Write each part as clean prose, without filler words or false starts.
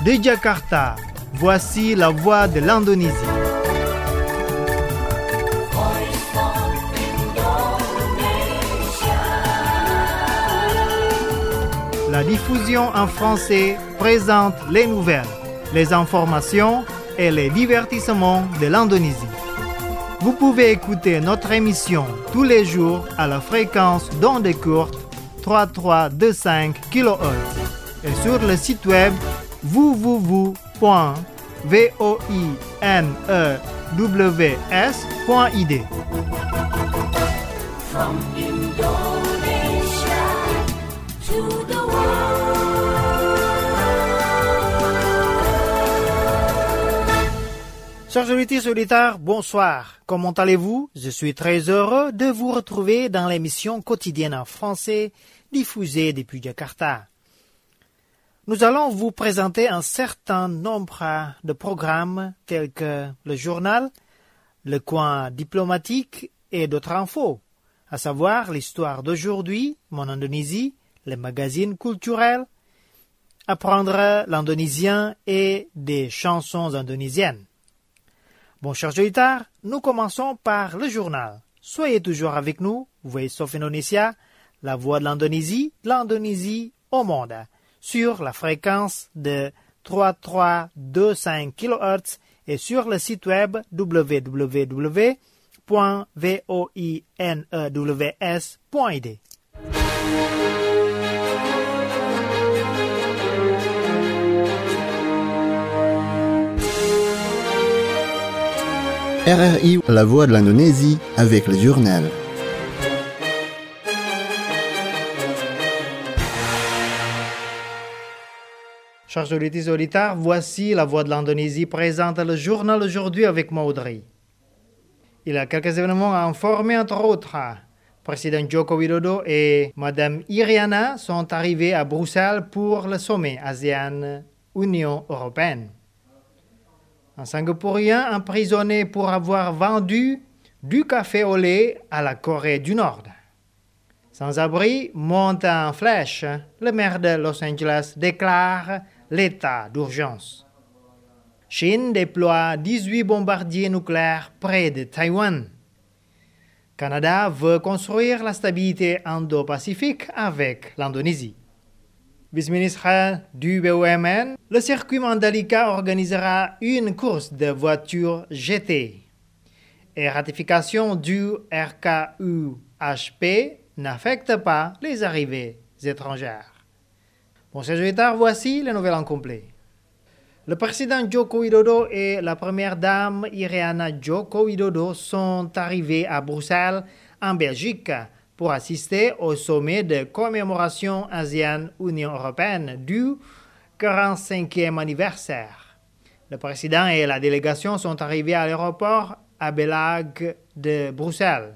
De Jakarta, voici la voix de l'Indonésie. La diffusion en français présente les nouvelles, les informations et les divertissements de l'Indonésie. Vous pouvez écouter notre émission tous les jours à la fréquence d'ondes courtes 3325 kHz et sur le site web www.voinews.id. From Indonesia to the Chers auditeurs, bonsoir. Comment allez-vous? Je suis très heureux de vous retrouver dans l'émission quotidienne en français diffusée depuis Jakarta. Nous allons vous présenter un certain nombre de programmes tels que le journal, le coin diplomatique et d'autres infos, à savoir l'histoire d'aujourd'hui, mon Indonésie, les magazines culturels, apprendre l'indonésien et des chansons indonésiennes. Bon, chers auditeurs, nous commençons par le journal. Soyez toujours avec nous, Voice of Indonesia, la voix de l'Indonésie au monde, sur la fréquence de 3325 kHz et sur le site web www.voinews.id. RRI, la voix de l'Indonésie, avec le journal. Chers auditeurs, voici la voix de l'Indonésie présente le journal aujourd'hui avec Maudry. Il y a quelques événements à informer, entre autres. Président Joko Widodo et Madame Iriana sont arrivés à Bruxelles pour le sommet ASEAN-Union européenne. Un Singapourien emprisonné pour avoir vendu du café au lait à la Corée du Nord. Sans-abri monte en flèche, le maire de Los Angeles déclare l'état d'urgence. Chine déploie 18 bombardiers nucléaires près de Taïwan. Canada veut construire la stabilité Indo-Pacifique avec l'Indonésie. Vice-ministre du BUMN, le circuit Mandalika organisera une course de voitures GT. Et ratification du RKUHP n'affecte pas les arrivées étrangères. Bon, chers auditeurs, voici les nouvelles en complet. Le président Joko Widodo et la première dame Iriana Joko Widodo sont arrivés à Bruxelles, en Belgique, pour assister au sommet de commémoration ASEAN-Union européenne du 45e anniversaire. Le président et la délégation sont arrivés à l'aéroport Abellag de Bruxelles,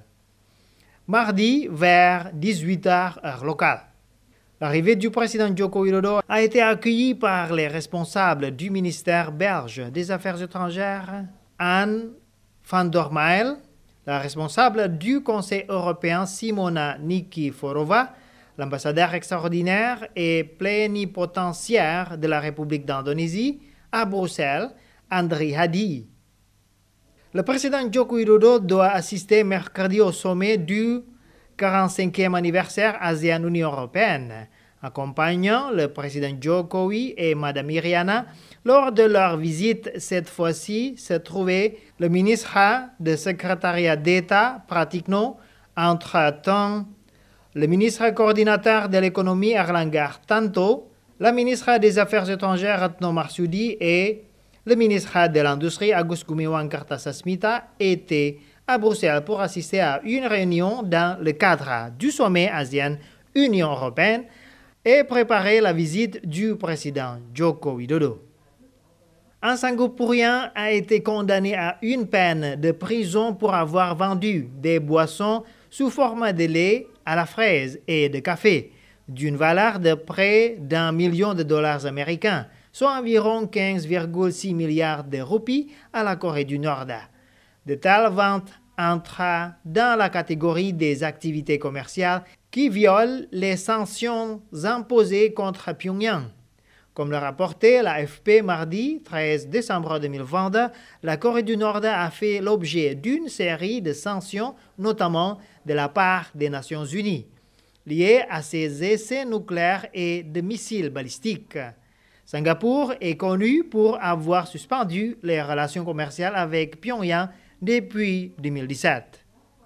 mardi vers 18h heure locale. L'arrivée du président Joko Widodo a été accueillie par les responsables du ministère belge des Affaires étrangères, Anne van der Meyl, la responsable du Conseil européen Simona Nikiforova, l'ambassadeur extraordinaire et plénipotentiaire de la République d'Indonésie à Bruxelles, Andri Hadi. Le président Joko Widodo doit assister mercredi au sommet du 45e anniversaire ASEAN-Union européenne, accompagnant le président Jokowi et Madame Iriana. Lors de leur visite, cette fois-ci, se trouvait le ministre du secrétariat d'État, Pratikno, entre-temps le ministre coordinateur de l'économie, Erlangga Hartarto, la ministre des Affaires étrangères, Retno Marsudi, et le ministre de l'Industrie, Agus Gumiwang Kartasasmita, étaient à Bruxelles pour assister à une réunion dans le cadre du sommet ASEAN-Union européenne et préparer la visite du président Joko Widodo. Un Singapourien a été condamné à une peine de prison pour avoir vendu des boissons sous forme de lait à la fraise et de café d'une valeur de près d'$1 million américains, soit environ 15,6 milliards de roupies à la Corée du Nord. De telles ventes entrent dans la catégorie des activités commerciales qui violent les sanctions imposées contre Pyongyang. Comme le rapportait l'AFP mardi 13 décembre 2022, la Corée du Nord a fait l'objet d'une série de sanctions, notamment de la part des Nations Unies, liées à ses essais nucléaires et de missiles balistiques. Singapour est connu pour avoir suspendu les relations commerciales avec Pyongyang depuis 2017.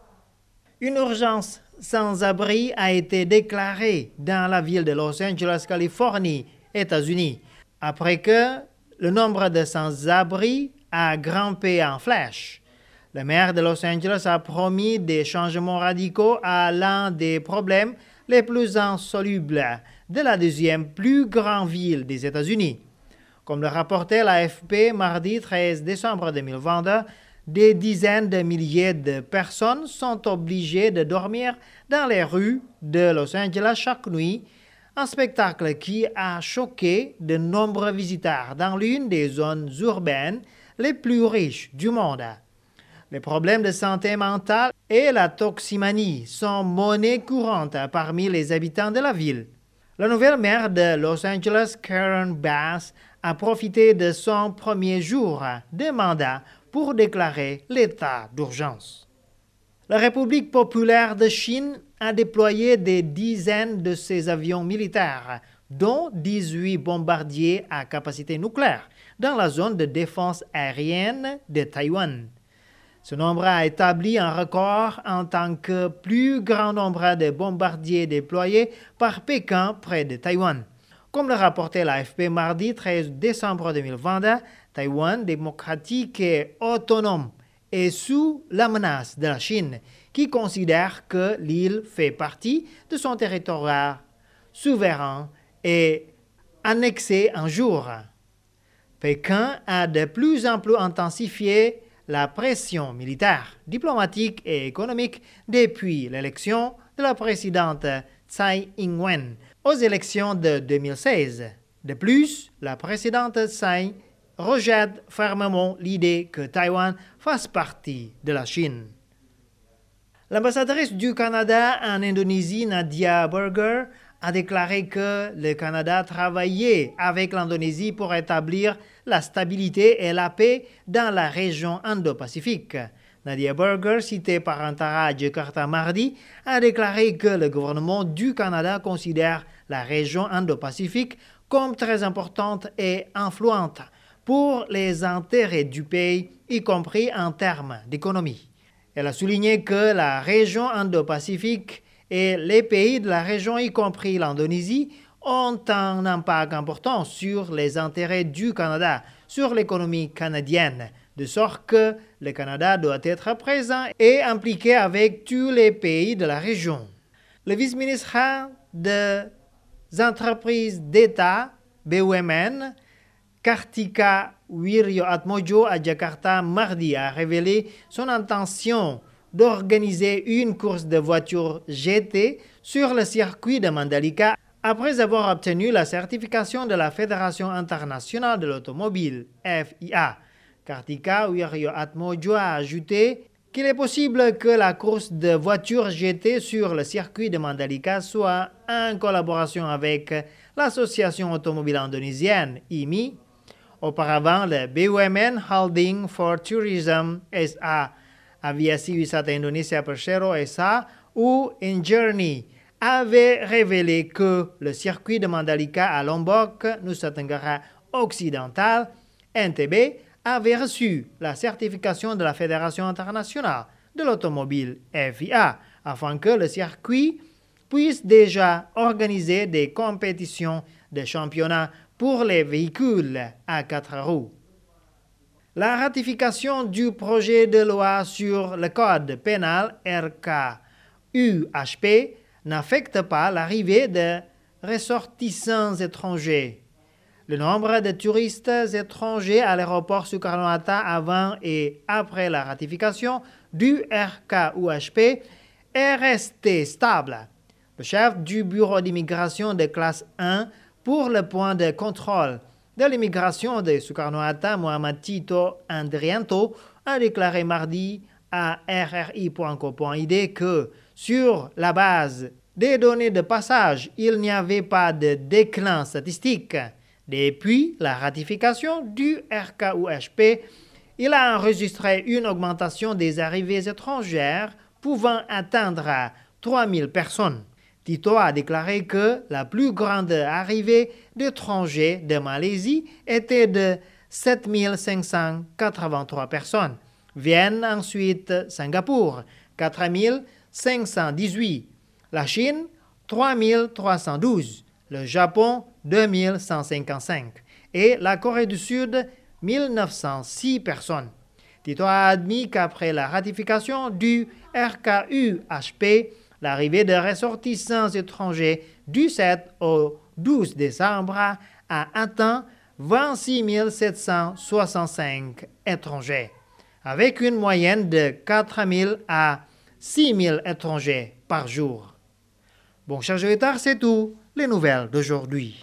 Une urgence sans-abri a été déclarée dans la ville de Los Angeles, Californie, États-Unis, après que le nombre de sans-abri a grimpé en flèche. Le maire de Los Angeles a promis des changements radicaux à l'un des problèmes les plus insolubles de la deuxième plus grande ville des États-Unis. Comme le rapportait l'AFP mardi 13 décembre 2022, des dizaines de milliers de personnes sont obligées de dormir dans les rues de Los Angeles chaque nuit, un spectacle qui a choqué de nombreux visiteurs dans l'une des zones urbaines les plus riches du monde. Les problèmes de santé mentale et la toximanie sont monnaie courante parmi les habitants de la ville. La nouvelle maire de Los Angeles, Karen Bass, a profité de son premier jour de mandat pour déclarer l'état d'urgence. La République populaire de Chine a déployé des dizaines de ses avions militaires, dont 18 bombardiers à capacité nucléaire, dans la zone de défense aérienne de Taïwan. Ce nombre a établi un record en tant que plus grand nombre de bombardiers déployés par Pékin près de Taïwan. Comme le rapportait l'AFP mardi 13 décembre 2022, Taïwan, démocratique et autonome, est sous la menace de la Chine, qui considère que l'île fait partie de son territoire souverain et annexé un jour. Pékin a de plus en plus intensifié la pression militaire, diplomatique et économique depuis l'élection de la présidente Tsai Ing-wen aux élections de 2016. De plus, la présidente Tsai rejette fermement l'idée que Taïwan fasse partie de la Chine. L'ambassadrice du Canada en Indonésie, Nadia Burger, a déclaré que le Canada travaillait avec l'Indonésie pour établir la stabilité et la paix dans la région Indo-Pacifique. Nadia Burger, citée par Antara à Jakarta mardi, a déclaré que le gouvernement du Canada considère la région Indo-Pacifique comme très importante et influente pour les intérêts du pays, y compris en termes d'économie. Elle a souligné que la région Indo-Pacifique et les pays de la région, y compris l'Indonésie, ont un impact important sur les intérêts du Canada, sur l'économie canadienne, de sorte que le Canada doit être présent et impliqué avec tous les pays de la région. Le vice-ministre des entreprises d'État, BUMN, Kartika Wirjoatmojo à Jakarta mardi a révélé son intention d'organiser une course de voitures GT sur le circuit de Mandalika après avoir obtenu la certification de la Fédération internationale de l'automobile, FIA. Kartika Wirjoatmojo a ajouté qu'il est possible que la course de voitures GT sur le circuit de Mandalika soit en collaboration avec l'Association automobile indonésienne, IMI. Auparavant, le BUMN Holding for Tourism SA, Aviasi Wisata Indonesia Persero SA ou InJourney avait révélé que le circuit de Mandalika à Lombok, Nusa Tenggara occidental, NTB, avait reçu la certification de la Fédération internationale de l'automobile FIA, afin que le circuit puisse déjà organiser des compétitions de championnat pour les véhicules à 4 roues. La ratification du projet de loi sur le code pénal RKUHP n'affecte pas l'arrivée de ressortissants étrangers. Le nombre de touristes étrangers à l'aéroport Soekarno-Hatta avant et après la ratification du RKUHP est resté stable. Le chef du bureau d'immigration de classe 1 pour le point de contrôle de l'immigration de Soekarno-Hatta, Mohamed Tito Andrianto, a déclaré mardi à rri.co.id que, sur la base des données de passage, il n'y avait pas de déclin statistique Depuis la ratification du RKUHP, il a enregistré une augmentation des arrivées étrangères pouvant atteindre à 3 000 personnes. Tito a déclaré que la plus grande arrivée d'étrangers de Malaisie était de 7 583 personnes. Viennent ensuite Singapour, 4 518, la Chine, 3 312, le Japon, 2 155 et la Corée du Sud, 1906 personnes. Tito a admis qu'après la ratification du RKUHP, l'arrivée de ressortissants étrangers du 7 au 12 décembre a atteint 26 765 étrangers, avec une moyenne de 4 000 à 6 000 étrangers par jour. Bon, chers auditeurs, c'est tout, les nouvelles d'aujourd'hui.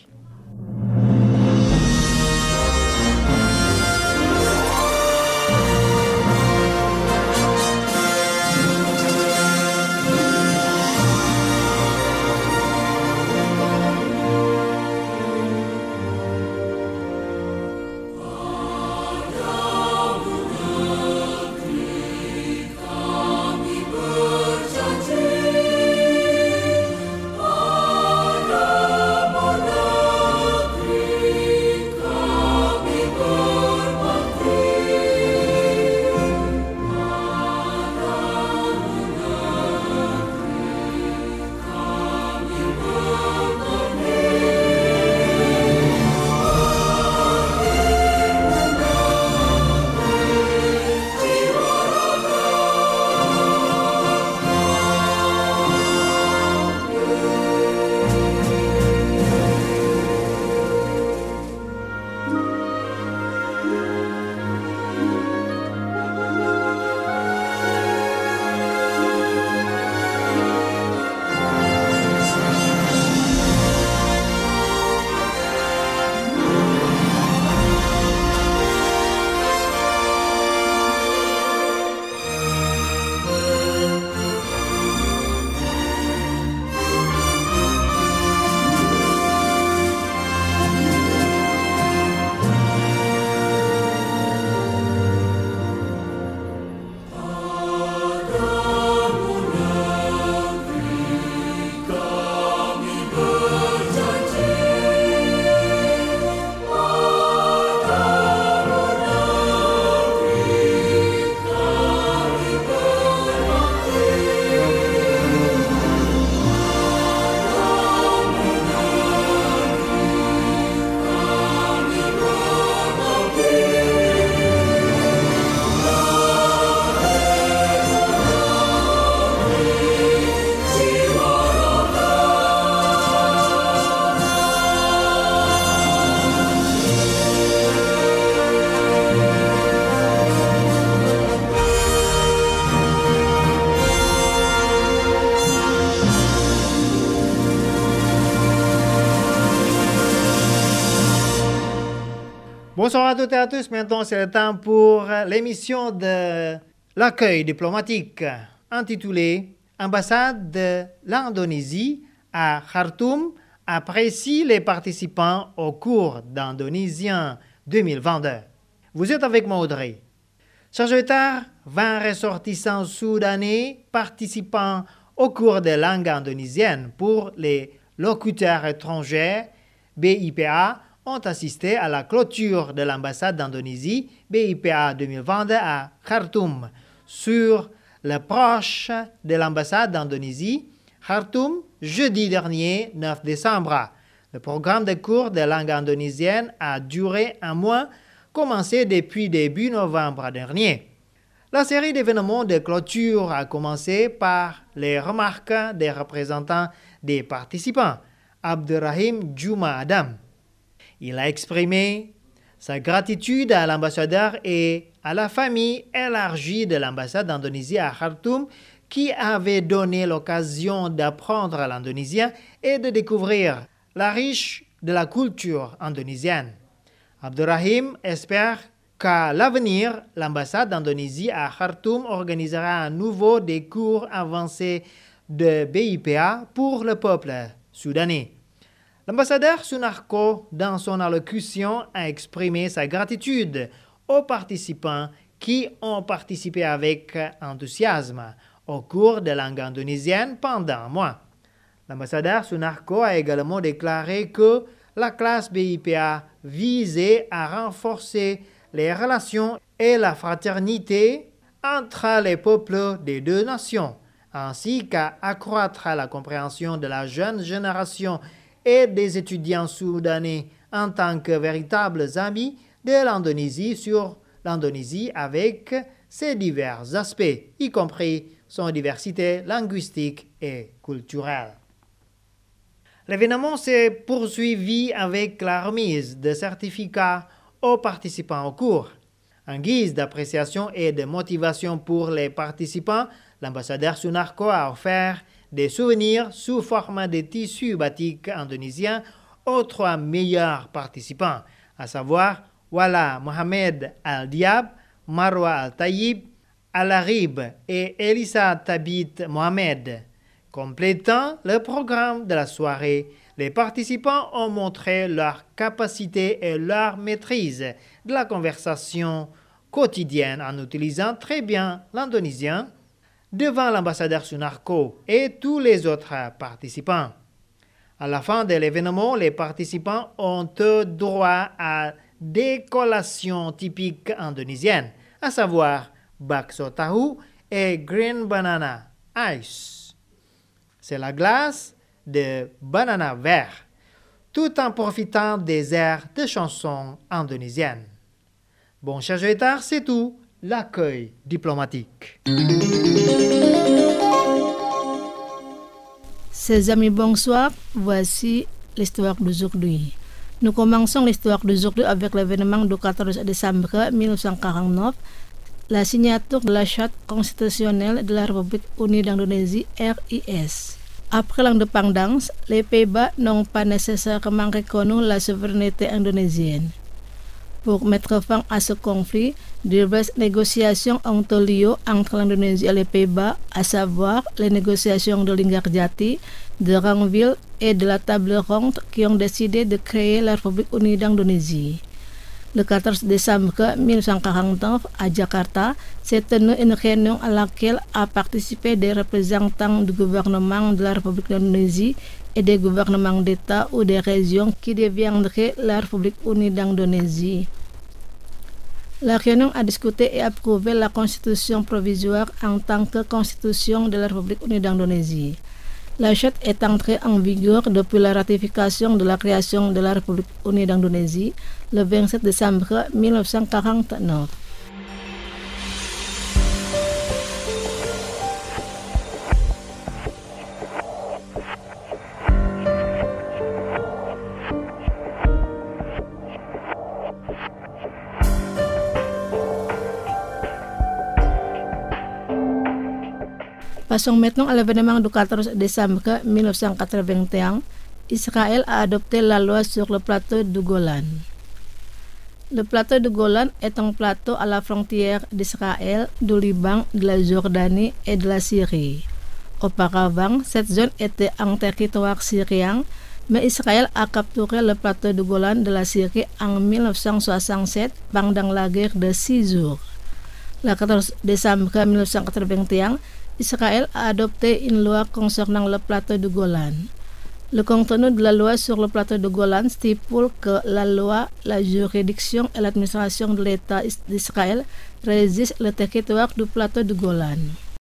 Bonsoir à toutes et à tous. Maintenant, c'est le temps pour l'émission de l'accueil diplomatique intitulée Ambassade de l'Indonésie à Khartoum apprécie les participants au cours d'Indonésien 2022. Vous êtes avec moi, Audrey. Chers auditeurs, 20 ressortissants soudanais participant au cours de langue indonésienne pour les locuteurs étrangers BIPA ont assisté à la clôture de l'ambassade d'Indonésie BIPA 2022 à Khartoum sur le proche de l'ambassade d'Indonésie Khartoum jeudi dernier 9 décembre. Le programme de cours de langue indonésienne a duré un mois, commencé depuis début novembre dernier. La série d'événements de clôture a commencé par les remarques des représentants des participants, Abdurrahim Juma Adam. Il a exprimé sa gratitude à l'ambassadeur et à la famille élargie de l'ambassade d'Indonésie à Khartoum qui avait donné l'occasion d'apprendre l'indonésien et de découvrir la riche de la culture indonésienne. Abdurrahim espère qu'à l'avenir, l'ambassade d'Indonésie à Khartoum organisera à nouveau des cours avancés de BIPA pour le peuple soudanais. L'ambassadeur Sunarko, dans son allocution, a exprimé sa gratitude aux participants qui ont participé avec enthousiasme au cours de langue indonésienne pendant un mois. L'ambassadeur Sunarko a également déclaré que la classe BIPA visait à renforcer les relations et la fraternité entre les peuples des deux nations, ainsi qu'à accroître la compréhension de la jeune génération et des étudiants soudanais en tant que véritables amis de l'Indonésie sur l'Indonésie avec ses divers aspects, y compris son diversité linguistique et culturelle. L'événement s'est poursuivi avec la remise de certificats aux participants au cours. En guise d'appréciation et de motivation pour les participants, l'ambassadeur Sunarko a offert des souvenirs sous forme de tissus batik indonésiens aux 3 meilleurs participants, à savoir Wala Mohamed Al-Diab, Marwa Al-Tayyib, Al-Arib et Elisa Tabit Mohamed. Complétant le programme de la soirée, les participants ont montré leur capacité et leur maîtrise de la conversation quotidienne en utilisant très bien l'indonésien devant l'ambassadeur Sunarko et tous les autres participants. À la fin de l'événement, les participants ont droit à des collations typiques indonésiennes, à savoir bakso tahu et green banana ice. C'est la glace de banana vert, tout en profitant des airs de chansons indonésiennes. Bon, chers auditeurs, c'est tout. L'accueil diplomatique. Ses amis, bonsoir. Voici l'histoire d'aujourd'hui. Nous commençons l'histoire d'aujourd'hui avec l'événement du 14 décembre 1949, la signature de la Charte constitutionnelle de la République unie d'Indonésie, RIS. Après l'indépendance, les Pays-Bas n'ont pas nécessairement reconnu la souveraineté indonésienne. Pour mettre fin à ce conflit, diverses négociations ont eu lieu entre l'Indonésie et les Pays-Bas, à savoir les négociations de Linggarjati, de Ranville et de la Table ronde qui ont décidé de créer la République unie d'Indonésie. Le 14 décembre 1949, à Jakarta, s'est tenue une réunion à laquelle ont participé des représentants du gouvernement de la République d'Indonésie et des gouvernements d'État ou des régions qui deviendraient la République unie d'Indonésie. La réunion a discuté et approuvé la constitution provisoire en tant que constitution de la République unie d'Indonésie. La charte est entrée en vigueur depuis la ratification de la création de la République unie d'Indonésie le 27 décembre 1949. Passons maintenant à l'événement du 14 décembre 1981. Israël a adopté la loi sur le plateau du Golan. Le plateau du Golan est un plateau à la frontière d'Israël, du Liban, de la Jordanie et de la Syrie. Auparavant, cette zone était en territoire syrien, mais Israël a capturé le plateau du Golan de la Syrie en 1967 pendant la guerre de 6 jours. Le 14 décembre 1981, Israël a adopté une loi concernant le plateau du Golan. Le contenu de la loi sur le plateau du Golan stipule que la loi, la juridiction et l'administration de l'État d'Israël régissent le territoire du plateau du Golan.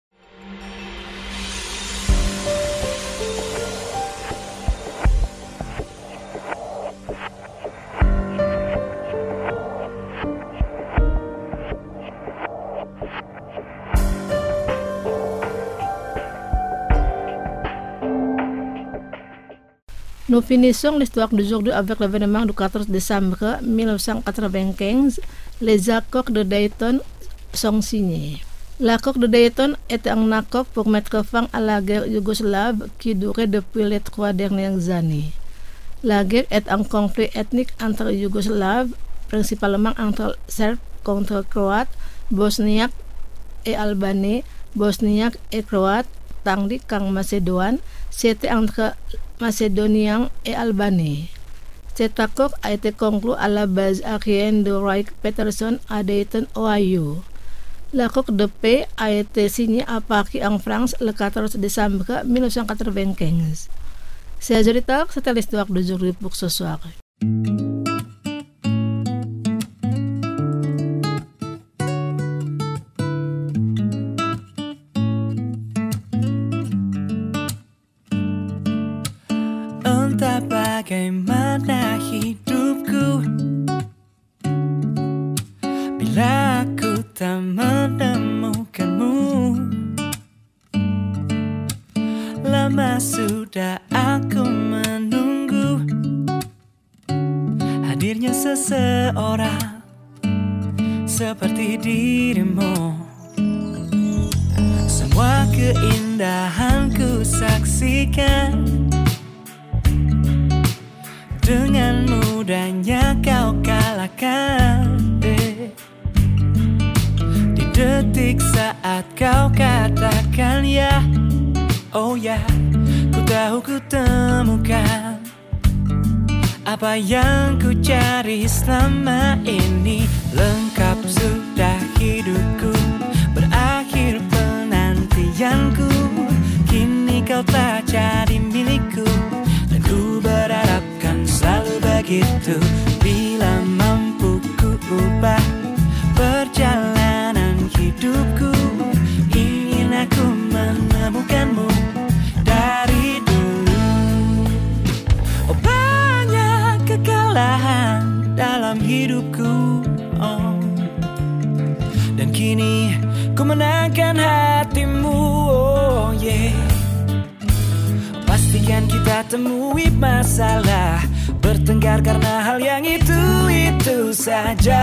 Nous finissons l'histoire d'aujourd'hui avec l'événement du 14 décembre 1995. Les accords de Dayton sont signés. L'accord de Dayton est un accord pour mettre fin à la guerre yougoslave qui durait depuis les 3 dernières années. La guerre est un conflit ethnique entre Yougoslaves, principalement entre Serbes contre Croates, Bosniaques et Albanais, Bosniaques et Croates, tandis qu'en Macédoine, c'était entre Macédoniens et Albanais. Cet accord a été conclu à la base aérienne de Wright-Patterson à Dayton, Ohio. L'accord de paix a été signé à Paris en France le 14 décembre 1995. Chers auditeurs, c'était l'histoire d'aujourd'hui pour ce soir. Entah bagaimana hidupku bila aku tak menemukanmu. Lama sudah aku menunggu hadirnya seseorang seperti dirimu. Semua keindahan ku saksikan, dengan mudahnya kau kalahkan. Di detik saat kau katakan ya, oh ya, ku tahu ku temukan apa yang ku cari selama ini. Lengkap sudah hidupku, berakhir penantianku. Kini kau tak jadi milikku, dan ku berharapkan selalu begitu. Bila mampu ku ubah perjalanan hidupku, ingin aku menemukanmu dari dulu. Oh, banyak kekalahan dalam hidupku, oh. Dan kini ku menangkan hatimu, oh yeah. Pastikan kita temui masalah, bertengkar karena hal yang itu saja.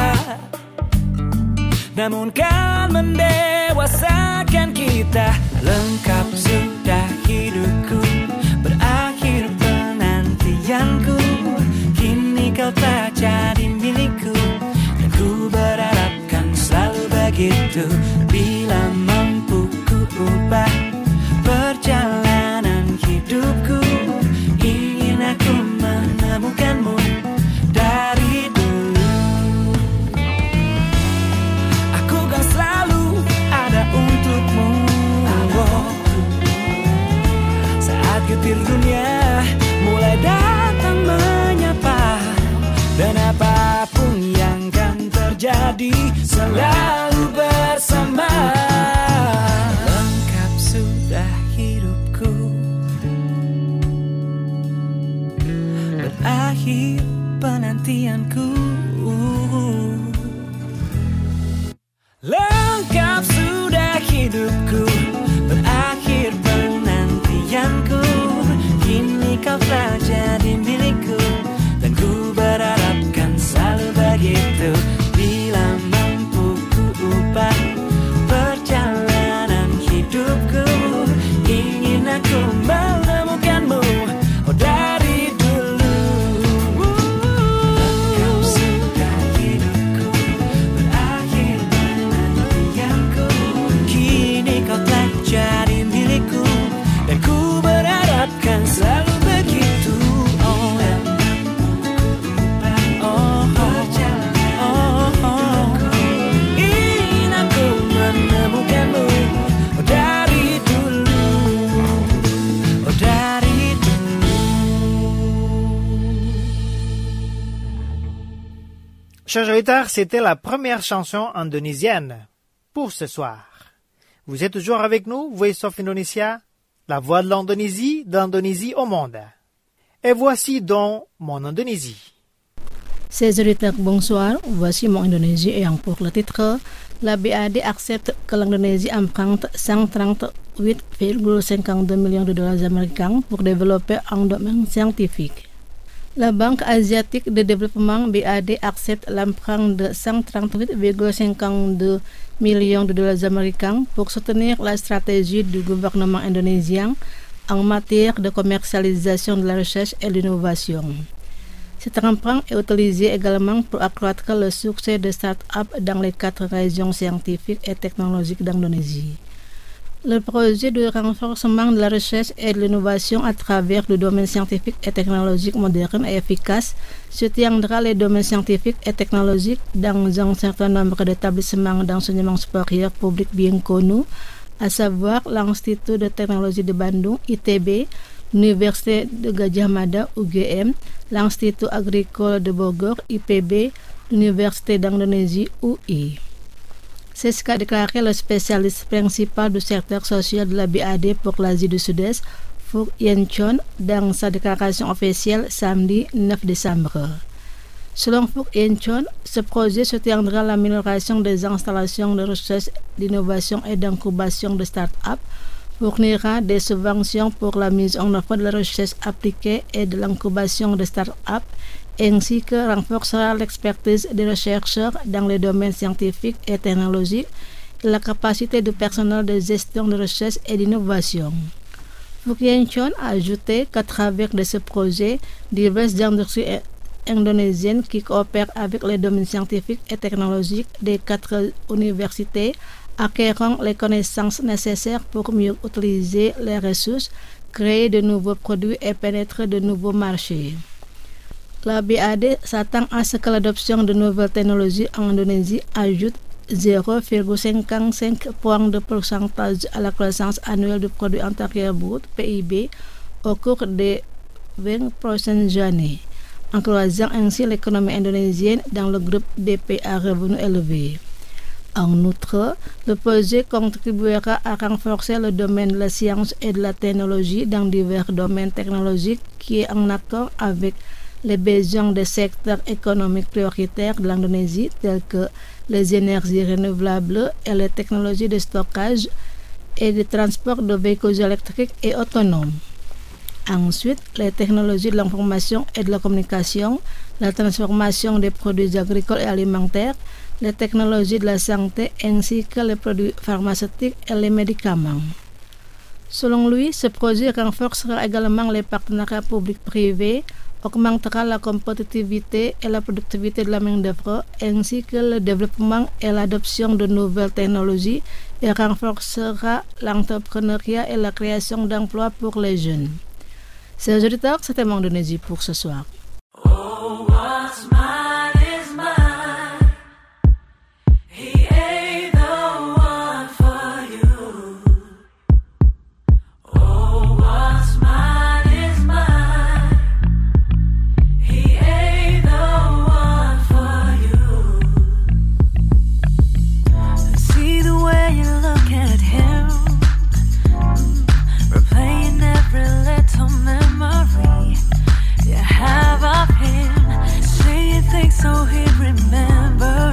Namun kan mendewasakan kita. Lengkap sudah hidupku, berakhir penantianku. Kini kau tak jadi milikku, dan ku berharapkan selalu begitu. Bila mampu ku ubah perjalanan hidupku, ingin aku menemukanmu dari dulu. Aku kan selalu ada untukmu, oh. Saat getir dunia mulai datang menyapa, dan apapun yang kan terjadi selalu bersama. Lengkap sudah hidupku, berakhir penantianku. Lengkap sudah hidupku, berakhir penantianku. Kini kau tak jadi milikku, dan ku berharapkan selalu begitu. Bila mampu ku ubah perjalanan hidupku, ingin aku menemukanmu, oh dari dulu. Lengkap sudah hidupku, berakhir penantianku. Kini kau telah jadi milikku, dan ku berharapkan selalu begitu. Oh, ingin aku menemukanmu, oh dari dulu, oh dari dulu. Chers auditeurs, c'était la première chanson indonésienne pour ce soir. Vous êtes toujours avec nous, Voice of Indonesia, la voix de l'Indonésie au monde. Et voici donc mon Indonésie. Chers auditeurs, bonsoir. Voici mon Indonésie ayant pour le titre la BAD accepte que l'Indonésie emprunte 138,52 millions de dollars américains pour développer un domaine scientifique. La Banque asiatique de développement BAD accepte l'emprunt de 138,52 millions de dollars américains pour soutenir la stratégie du gouvernement indonésien en matière de commercialisation de la recherche et l'innovation. Cet emprunt est utilisé également pour accroître le succès des start-up dans les 4 régions scientifiques et technologiques d'Indonésie. Le projet de renforcement de la recherche et de l'innovation à travers le domaine scientifique et technologique moderne et efficace soutiendra les domaines scientifiques et technologiques dans un certain nombre d'établissements d'enseignement supérieur public bien connus, à savoir l'Institut de technologie de Bandung, ITB, l'Université de Gadjah Mada, UGM, l'Institut agricole de Bogor, IPB, l'Université d'Indonésie, UI. C'est ce qu'a déclaré le spécialiste principal du secteur social de la BAD pour l'Asie du Sud-Est, Phuc Yen Chon, dans sa déclaration officielle samedi 9 décembre. Selon Phuc Yen Chon, ce projet soutiendra l'amélioration des installations de recherche, d'innovation et d'incubation de start-up, fournira des subventions pour la mise en œuvre de la recherche appliquée et de l'incubation de start-up, ainsi que renforcera l'expertise des chercheurs dans les domaines scientifiques et technologiques et la capacité du personnel de gestion de recherche et d'innovation. Phuc Yen Chon a ajouté qu'à travers de ce projet, diverses industries indonésiennes qui coopèrent avec les domaines scientifiques et technologiques des 4 universités acquerront les connaissances nécessaires pour mieux utiliser les ressources, créer de nouveaux produits et pénétrer de nouveaux marchés. La BAD s'attend à ce que l'adoption de nouvelles technologies en Indonésie ajoute 0,55 points de pourcentage à la croissance annuelle du produit intérieur brut, PIB, au cours des 20 prochaines années, encourageant ainsi l'économie indonésienne dans le groupe BP à revenus élevés. En outre, le projet contribuera à renforcer le domaine de la science et de la technologie dans divers domaines technologiques qui est en accord avec les besoins des secteurs économiques prioritaires de l'Indonésie tels que les énergies renouvelables et les technologies de stockage et de transport de véhicules électriques et autonomes. Ensuite, les technologies de l'information et de la communication, la transformation des produits agricoles et alimentaires, les technologies de la santé ainsi que les produits pharmaceutiques et les médicaments. Selon lui, ce projet renforcera également les partenariats publics-privés, augmentera la compétitivité et la productivité de la main-d'œuvre, ainsi que le développement et l'adoption de nouvelles technologies et renforcera l'entrepreneuriat et la création d'emplois pour les jeunes. Chers auditeurs, c'était mon Indonésie pour ce soir. Oh, what's mine is mine. He ain't the one for you. Oh, what's mine is mine. He ain't the one for you. See the way you look at him, replaying every little memory you have of him. Say you think so he'd remember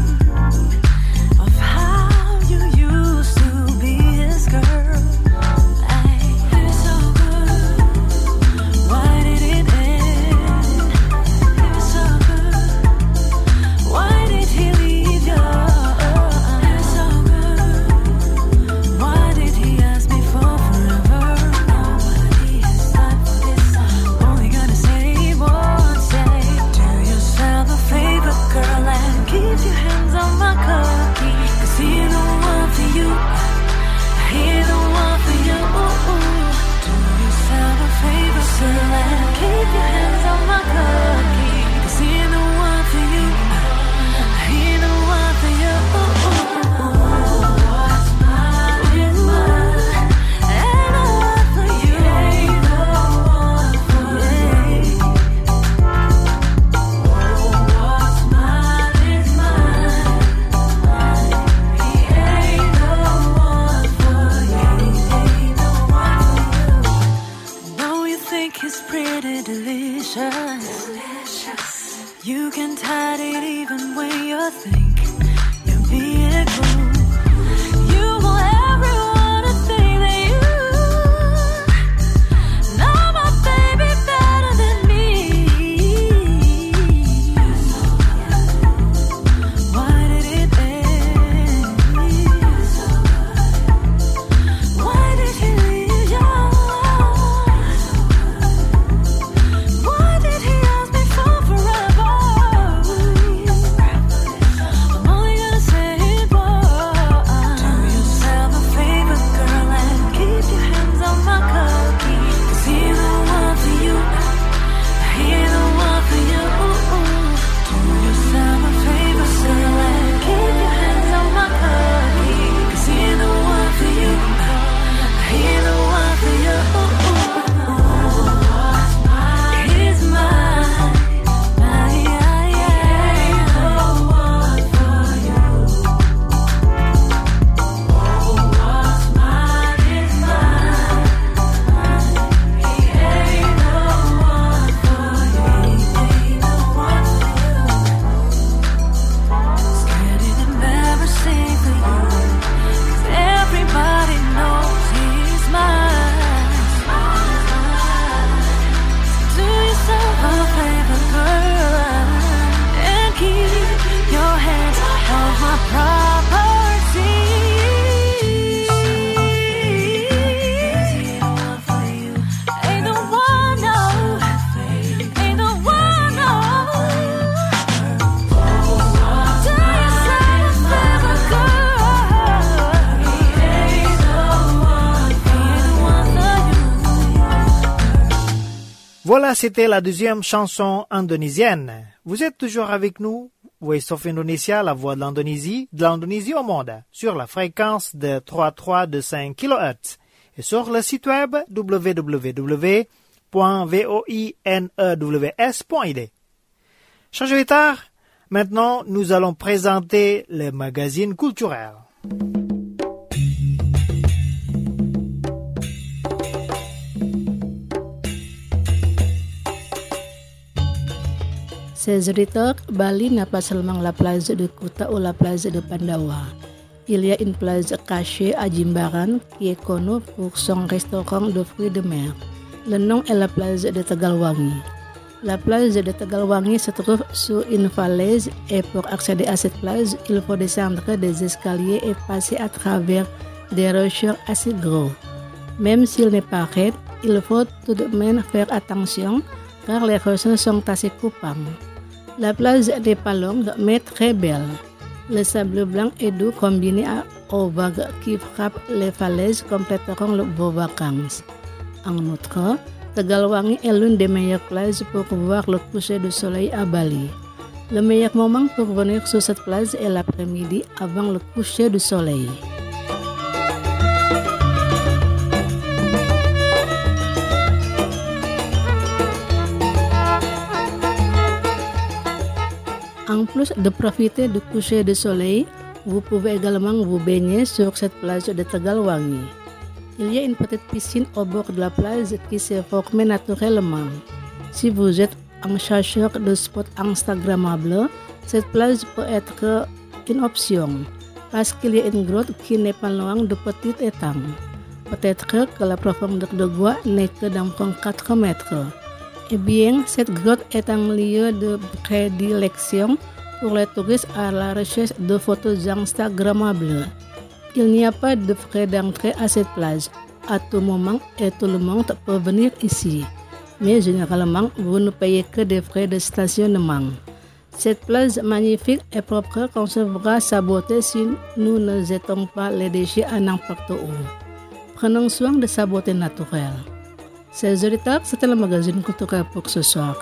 of how you used to be his girl. Ay, you're so good. Why did it end? You're so good. Why did he leave you? You're so good. Why did he ask me for forever? Nobody has time for this. Only gonna say one say. Do yourself a favor, girl, and keep your hands on my cookie. 'Cause he the one for you. He the one for you. Do yourself a favor, girl, and keep your hands on my cookie. 'Cause he the one for you. He the one for you. What's mine is mine. Ain't no one for you. Ain't the one for you. What's mine is mine. He ain't the one for you. Ain't the one for you. Know you think he's pretty delicious. You can hide it even when you think you're being cool. You want everyone to think that you know my baby better than me. Why did it end? Why did he leave you? Why did he ask me for forever? Voilà, c'était la deuxième chanson indonésienne. Vous êtes toujours avec nous, Voice of Indonesia, la voix de l'Indonésie au monde, sur la fréquence de 3325 kHz et sur le site web www.voinews.id. Chers auditeurs, maintenant nous allons présenter le magazine culturel. Ces auditeurs, Bali n'a pas seulement la plage de Kuta ou la plage de Pandawa. Il y a une plage cachée à Jimbaran qui est connue pour son restaurant de fruits de mer. Le nom est la plage de Tegalwangi. La plage de Tegalwangi se trouve sur une falaise et pour accéder à cette plage, il faut descendre des escaliers et passer à travers des rochers assez gros. Même s'il n'est pas raide, il faut tout de même faire attention car les rochers sont assez coupants. La plage n'est pas longue mais très belle. Le sable blanc et doux combiné aux vagues qui frappent les falaises compléteront vos vacances. En outre, Tegalwangi est l'une des meilleures plages pour voir le coucher du soleil à Bali. Le meilleur moment pour venir sur cette plage est l'après-midi avant le coucher du soleil. En plus de profiter du coucher du soleil, vous pouvez également vous baigner sur cette plage de Tegalwangi. Il y a une petite piscine au bord de la plage qui s'est formée naturellement. Si vous êtes un chercheur de spots instagrammables, cette plage peut être une option parce qu'il y a une grotte qui n'est pas loin de petit étang. Peut-être que la profondeur de l'eau n'est que d'environ 4 mètres. Eh bien, cette grotte est un lieu de prédilection pour les touristes à la recherche de photos instagrammables. Il n'y a pas de frais d'entrée à cette plage. À tout moment et tout le monde peut venir ici. Mais généralement, vous ne payez que des frais de stationnement. Cette plage magnifique et propre conservera sa beauté si nous ne jetons pas les déchets à n'importe où. Prenons soin de sa beauté naturelle. Ces auditeurs, c'était le magazine culturel pour ce soir.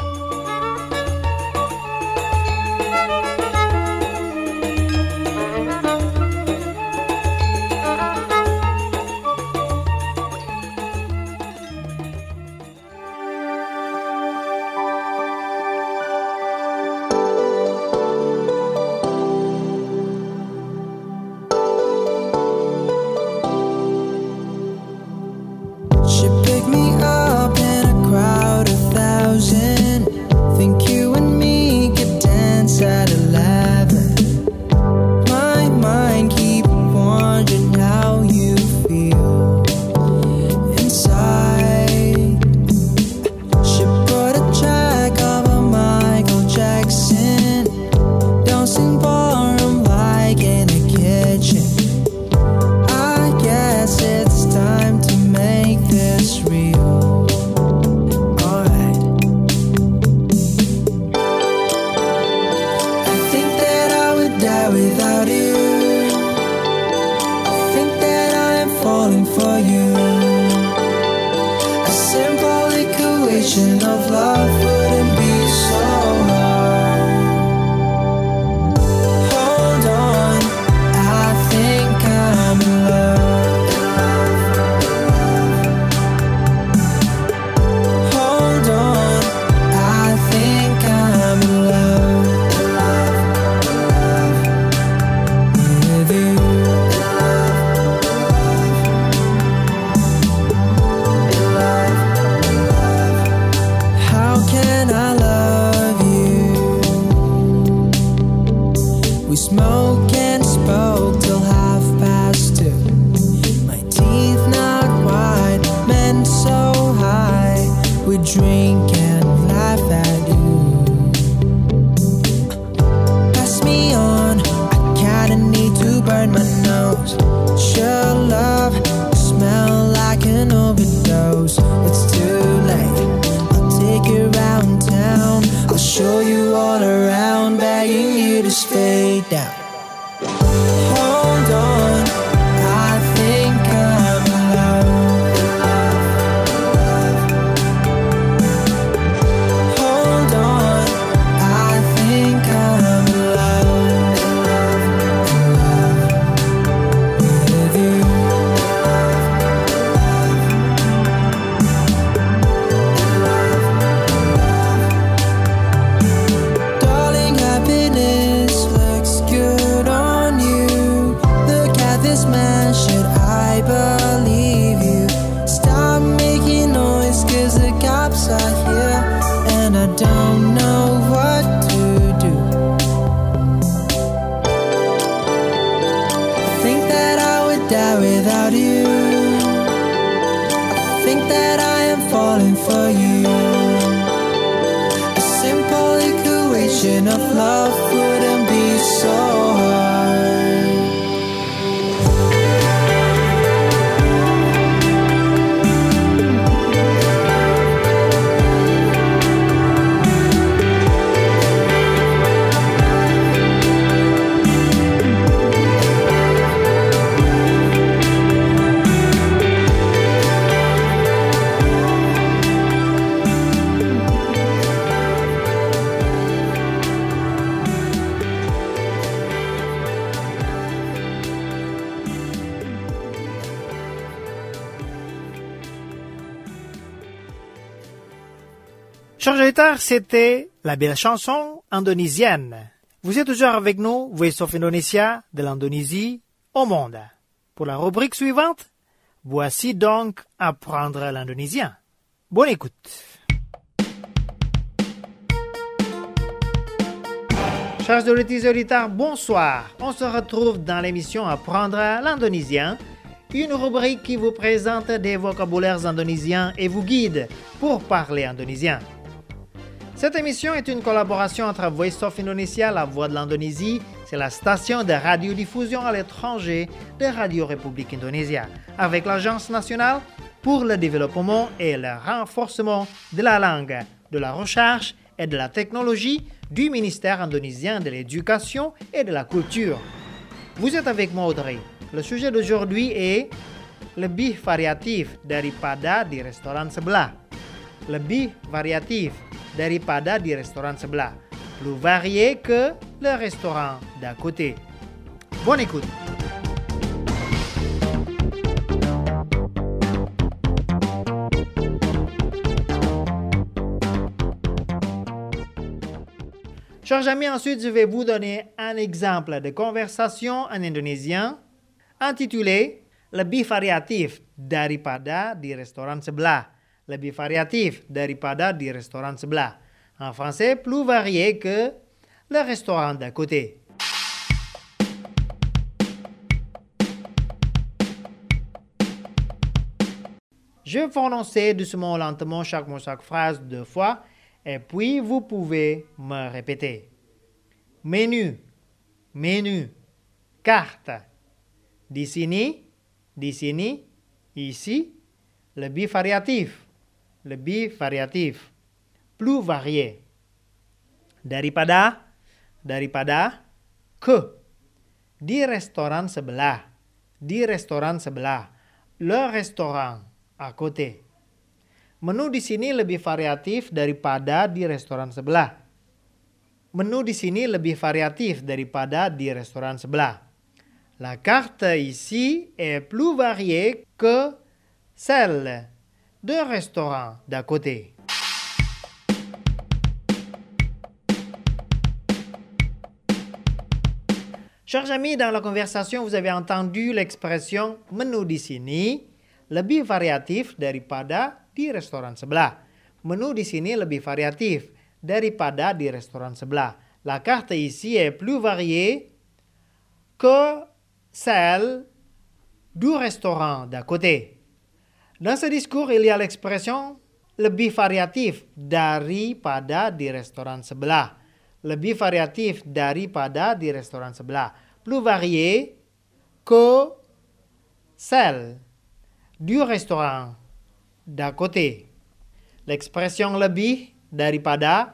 She picked me up in a crowd of 1,000. Think you and me could dance at 11. My mind keep wondering how you feel inside. She put a track of a Michael Jackson, dancing ballroom like in a kitchen. I guess it's time to make this real. Alright. I think that I would die without you. I think that I am falling for you. A simple equation of love wouldn't be so hard. Hold on, I think I'm in love. Hold on, I think I'm in love with you. without you. I think that I am falling for you. A simple equation of love wouldn't be so hard. Chers auditeurs, c'était la belle chanson indonésienne. Vous êtes toujours avec nous, Voice of Indonesia, de l'Indonésie au monde. Pour la rubrique suivante, voici donc apprendre l'indonésien. Bonne écoute. Chers auditeurs, bonsoir. On se retrouve dans l'émission Apprendre l'indonésien, une rubrique qui vous présente des vocabulaires indonésiens et vous guide pour parler indonésien. Cette émission est une collaboration entre Voice of Indonesia, la voix de l'Indonésie, c'est la station de radiodiffusion à l'étranger de Radio République Indonésia, avec l'Agence nationale pour le développement et le renforcement de la langue, de la recherche et de la technologie du ministère indonésien de l'Éducation et de la Culture. Vous êtes avec moi Audrey. Le sujet d'aujourd'hui est lebih variatif daripada di restoran sebelah. Lebih variatif daripada di restoran sebelah. Plus varié que le restaurant d'à côté. Bonne écoute. Chers amis, ensuite je vais vous donner un exemple de conversation en indonésien intitulé Lebih variatif daripada di restoran sebelah. Lebih variatif daripada di restoran sebelah. En français, plus varié que le restaurant d'à côté. Je vais prononcer doucement lentement chaque mot, chaque phrase 2 fois, et puis vous pouvez me répéter. Menu, menu, carte. Di sini, ici, lebih variatif. Lebih variatif, plus varié. Daripada, ke. Di restoran sebelah, le restaurant à côté. Menu di sini lebih variatif daripada di restoran sebelah. Menu di sini lebih variatif daripada di restoran sebelah. La carte ici est plus variée que celle de restaurant d'à côté. Chers amis, dans la conversation, vous avez entendu l'expression menu di sini lebih variatif daripada di restoran sebelah. Menu di sini lebih variatif daripada di restoran sebelah. La carte ici est plus variée que celle du restaurant d'à côté. Dans ce discours, il y a l'expression lebih variatif daripada di restoran sebelah. Lebih variatif daripada di restoran sebelah. Plus varié que celle du restaurant d'à côté. L'expression lebih daripada,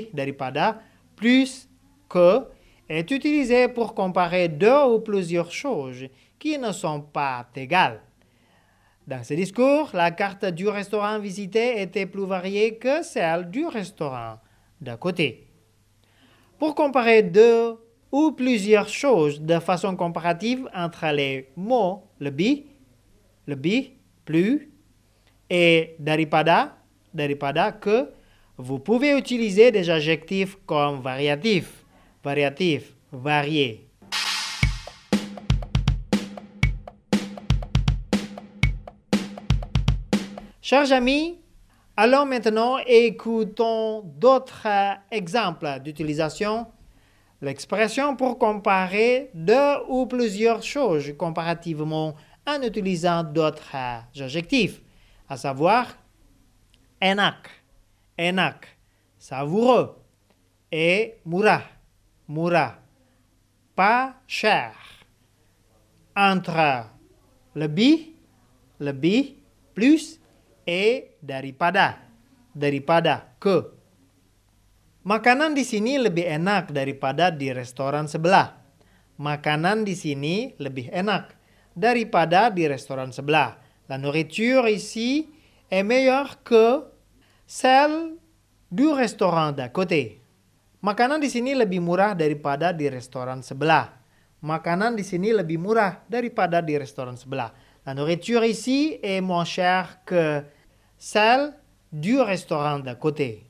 plus que est utilisée pour comparer 2 ou plusieurs choses qui ne sont pas égales. Dans ce discours, la carte du restaurant visité était plus variée que celle du restaurant d'à côté. Pour comparer 2 ou plusieurs choses de façon comparative entre les mots lebih, plus, et daripada, que, vous pouvez utiliser des adjectifs comme variatif, varié. Chers amis, allons maintenant écoutons d'autres exemples d'utilisation. L'expression pour comparer 2 ou plusieurs choses comparativement en utilisant d'autres adjectifs, à savoir enak, savoureux, et murah, pas cher. Entre lebih, plus, et daripada, ke. Makanan di sini lebih enak daripada di restoran sebelah. Makanan di sini lebih enak daripada di restoran sebelah. La nourriture ici est meilleure que celle du restaurant d'à côté. Makanan di sini lebih murah daripada di restoran sebelah. Makanan di sini lebih murah daripada di restoran sebelah. La nourriture ici est moins chère que celle du restaurant d'à côté.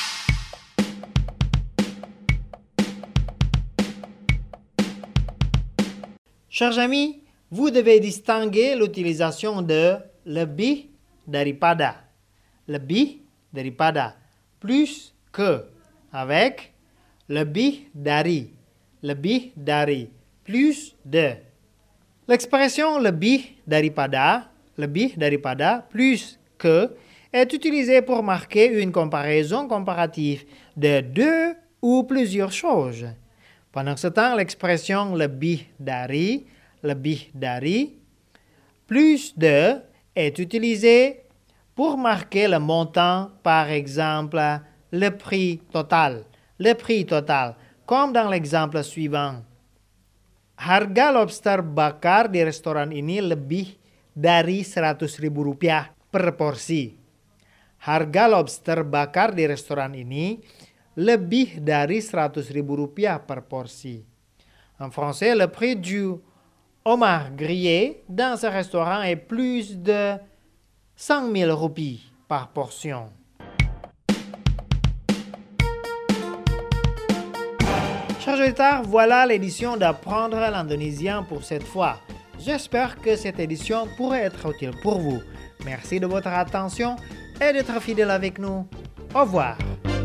Chers amis, vous devez distinguer l'utilisation de lebih daripada, plus que, avec lebih dari, plus de. L'expression lebih daripada, plus que, est utilisée pour marquer une comparaison comparative de deux ou plusieurs choses. Pendant ce temps, l'expression lebih dari, plus de, est utilisée pour marquer le montant, par exemple, le prix total, comme dans l'exemple suivant. Harga lobster bakar di restoran ini lebih dari Rp100.000 per porsi. Harga lobster bakar di restoran ini lebih dari Rp100.000 per porsi. En français, le prix du homard grillé dans ce restaurant est plus de 100.000 roupies par portion. Chers auditeurs, voilà l'édition d'Apprendre l'indonésien pour cette fois. J'espère que cette édition pourrait être utile pour vous. Merci de votre attention et d'être fidèle avec nous. Au revoir.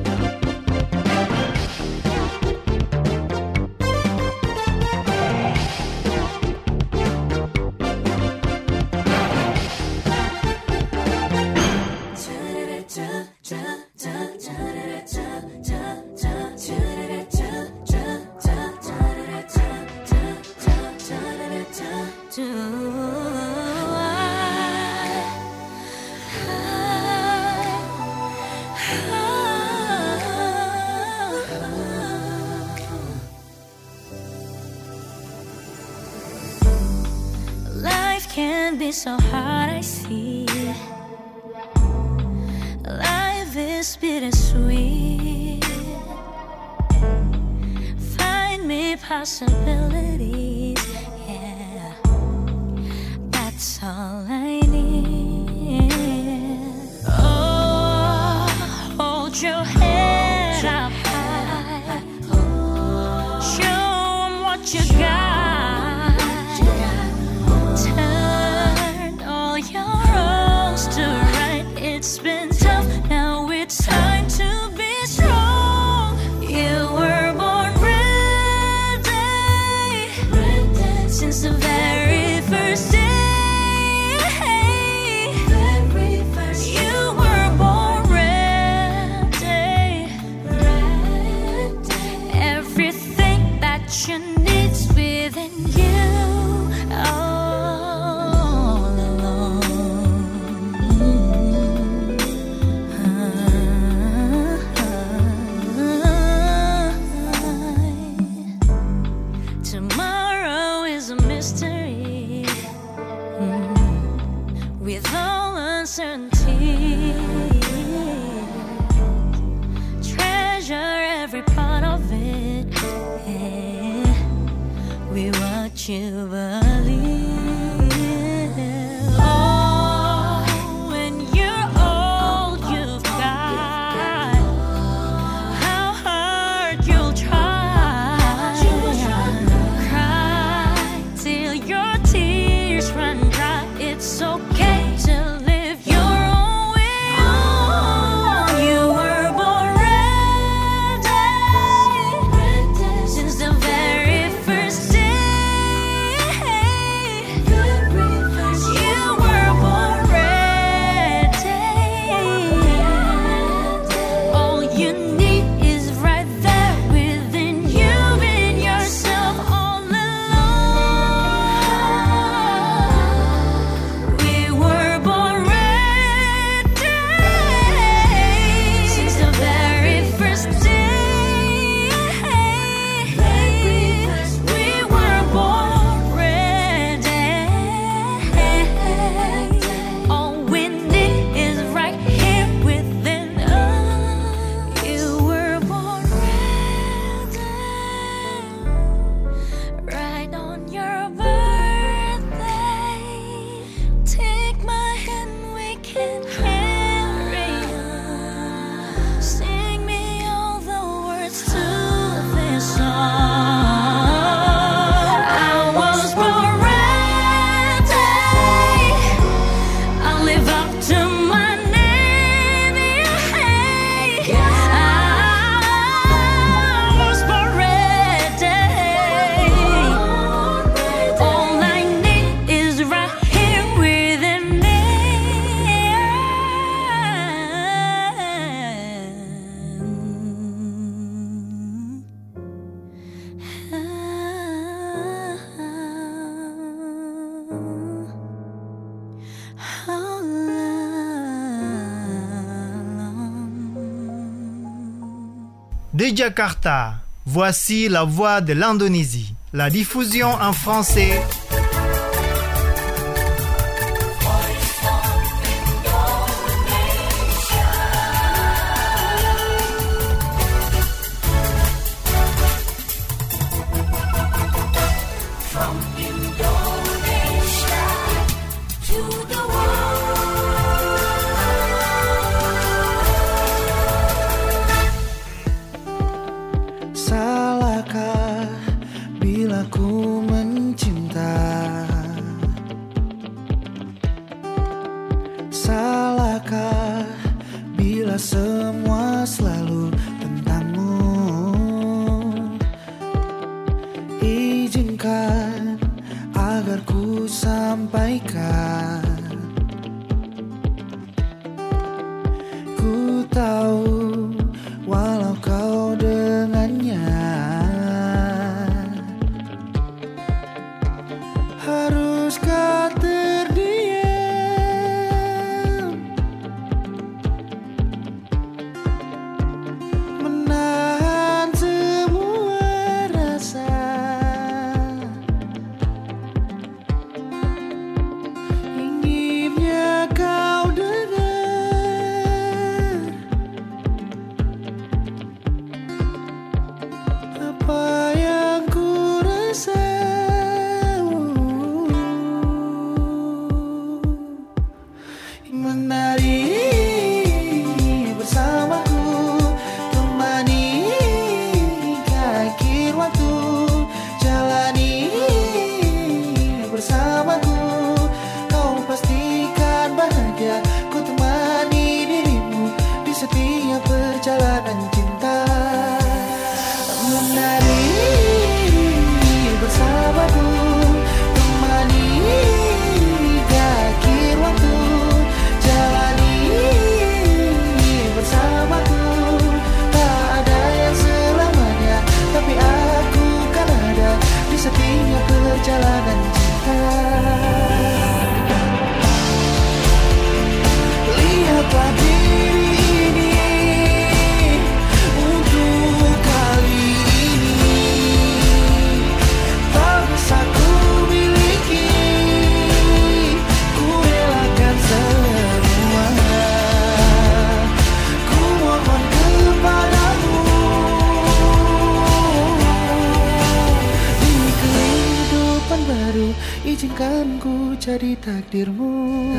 Life can be so hard, I see. Life is bittersweet. Find me possibilities, yeah. That's all I need. Oh, hold your head up high. Show 'em what you got. It's been tough, now it's time to be strong. You were born ready, since the very first day. You were born ready. Everything that you need's within you. With all uncertainty, treasure every part of it, yeah. We watch you believe. Oh, when you're old, you've got how hard you'll try. Cry till your tears run dry. It's okay. Since the very first day. De Jakarta, voici la voix de l'Indonésie. La diffusion en français. Salahkah bila ku mencinta? Salahkah bila semua selalu tentangmu? Izinkan agar ku sampaikan. Ku tahu walau kau dengannya, haruskah terdiam, menahan semua rasa, inginnya kau dengar apa yang ku rasa. Menari bersamaku, temani hingga akhir waktu. Jalani bersamaku, kau pastikan bahagia. Ku temani dirimu di setiap perjalanan cinta. Menari bersamaku, temani hingga akhir waktu. Jalani bersamaku, tak ada yang selamanya, tapi aku kan ada di setiap perjalanan cinta. Lihatlah diri ini untuk kali ini, tak bisa ku miliki. Ku relakan semua, ku mohon kepadamu. Di kehidupan baru, izinkan ku jadi takdirmu.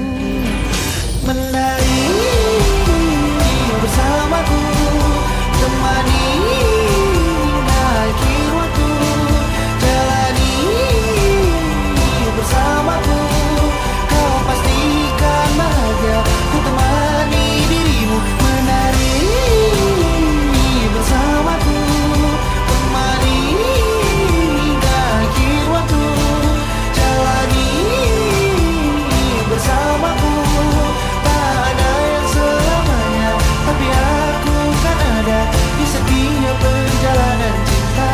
Menari bersamaku, temani hingga akhir waktu. Jalani bersamaku, kau pastikan bahagia. Ku temani dirimu. Menari bersamaku, temani hingga akhir waktu. Jalani bersamaku, tak ada yang selamanya, tapi aku kan ada di setiap perjalanan cinta.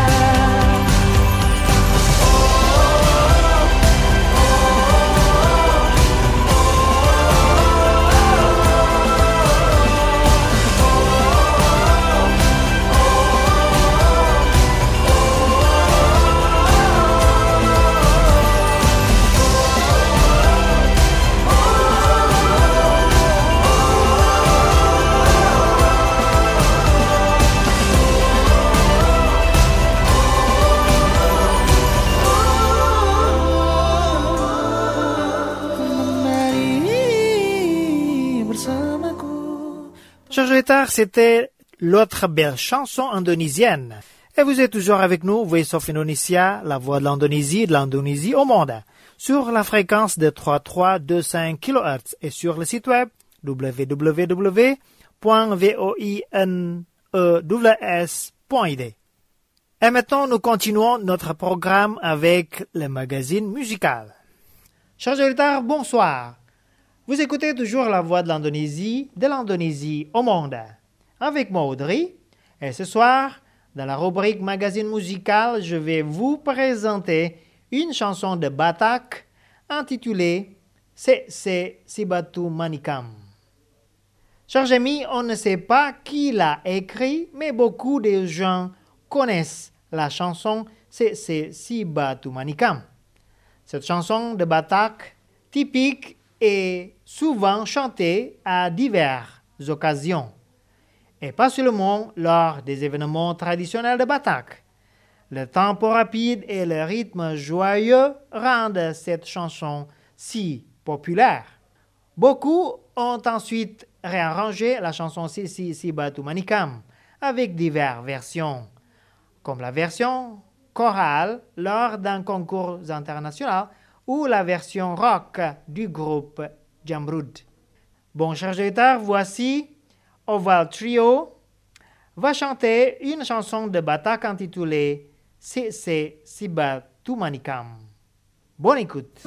Menari bersamaku. Chers auditeurs, c'était l'autre belle chanson indonésienne. Et vous êtes toujours avec nous, Voice of Indonesia, la voix de l'Indonésie au monde, sur la fréquence de 3325 kHz et sur le site web www.voinews.id. Et maintenant, nous continuons notre programme avec le magazine musical. Chers auditeurs, bonsoir. Vous écoutez toujours la voix de l'Indonésie au monde. Avec moi, Audrey. Et ce soir, dans la rubrique magazine musical, je vais vous présenter une chanson de Batak intitulée C'est Sibatu Manikam. Chers amis, on ne sait pas qui l'a écrit, mais beaucoup de gens connaissent la chanson C'est Si Batu Manikam. Cette chanson de Batak typique est souvent chantée à diverses occasions, et pas seulement lors des événements traditionnels de Batak. Le tempo rapide et le rythme joyeux rendent cette chanson si populaire. Beaucoup ont ensuite réarrangé la chanson Si Batu Manikam avec diverses versions, comme la version chorale lors d'un concours international ou la version rock du groupe Jamrud. Bon, chers auditeurs, voici Oval Trio va chanter une chanson de Batak intitulée Si Batu Manikam. Bonne écoute.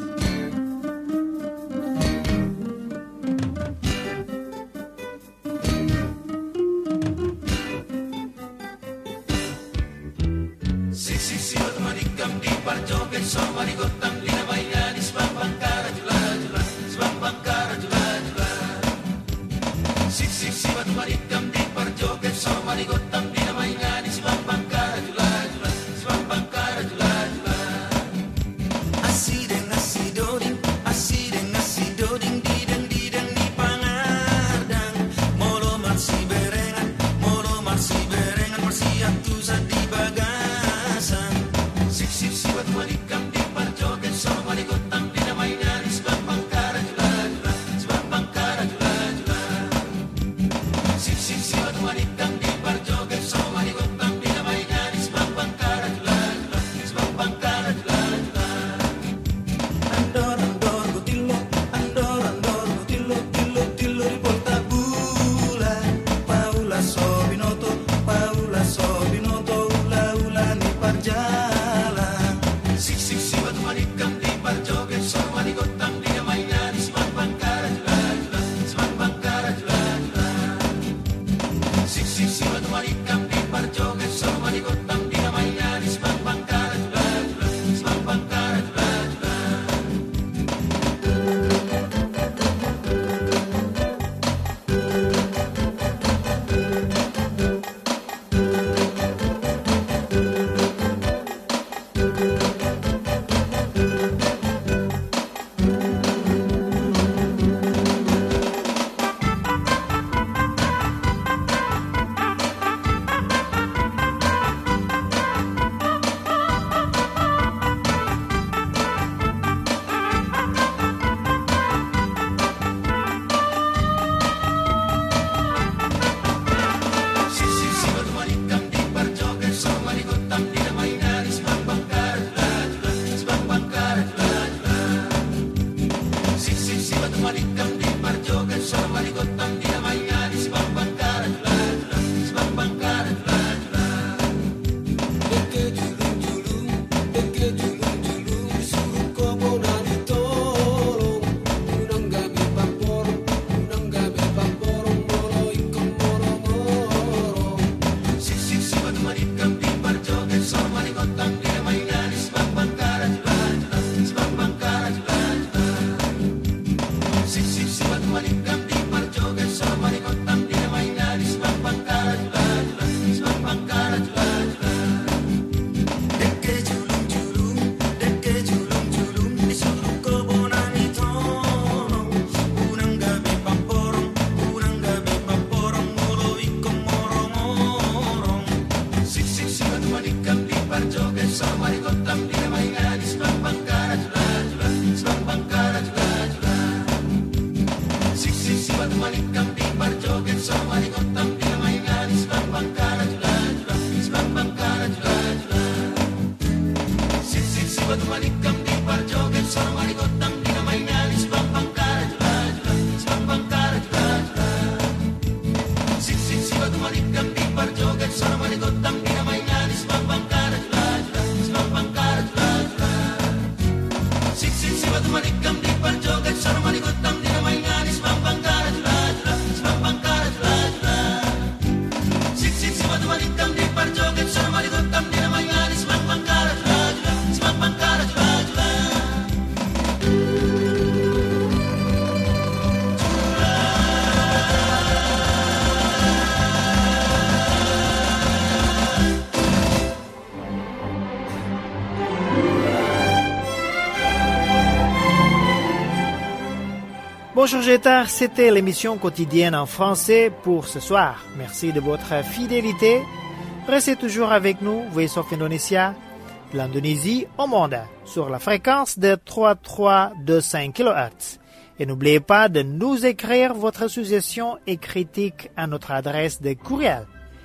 Bonjour Jetar, c'était l'émission quotidienne en français pour ce soir. Merci de votre fidélité. Restez toujours avec nous, Voice of Indonesia, de l'Indonésie au monde, sur la fréquence de 3325 kHz. Et n'oubliez pas de nous écrire votre suggestion et critique à notre adresse de courriel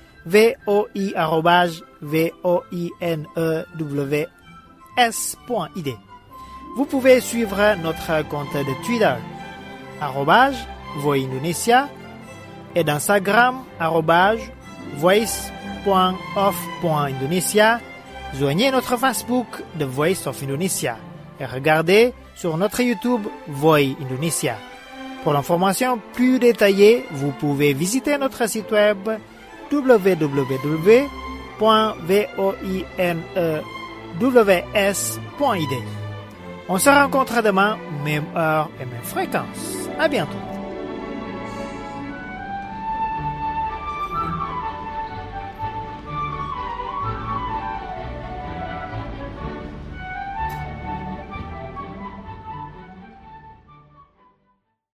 voi@voinews.id. Vous pouvez suivre notre compte de Twitter @voindonesia et d'Instagram @voice.of.indonesia. Joignez notre Facebook The Voice of Indonesia et regardez sur notre YouTube Voi Indonesia. Pour l'information plus détaillée, vous pouvez visiter notre site web www.voinews.id. On se rencontre demain, même heure et même fréquence. À bientôt.